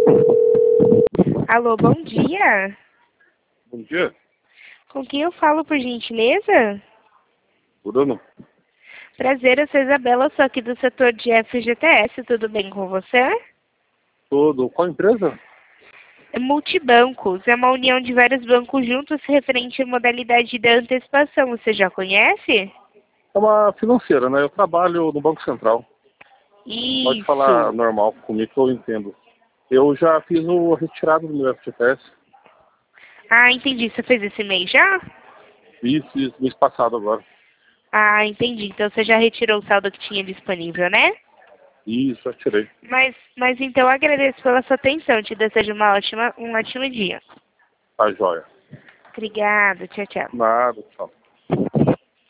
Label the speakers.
Speaker 1: Alô, bom dia.
Speaker 2: Bom dia,
Speaker 1: Com quem eu falo, por gentileza?
Speaker 2: Bruno.
Speaker 1: Prazer, eu sou Isabela, eu sou aqui do setor de FGTS, tudo bem com você?
Speaker 2: Tudo. Qual empresa?
Speaker 1: É Multibancos, é uma união de vários bancos juntos referente à modalidade da antecipação, você já conhece?
Speaker 2: É uma financeira, né? Eu trabalho no Banco Central. Pode falar
Speaker 1: Isso.
Speaker 2: normal comigo que eu entendo. Eu já fiz o retirado do meu FGTS.
Speaker 1: Ah, entendi, você fez esse mês já?
Speaker 2: Fiz mês passado agora.
Speaker 1: Ah, entendi, então você já retirou o saldo que tinha disponível, né?
Speaker 2: Isso, já tirei.
Speaker 1: Mas então eu agradeço pela sua atenção, te desejo um ótimo dia.
Speaker 2: Tá joia.
Speaker 1: Obrigada, tchau, tchau.
Speaker 2: Nada, tchau.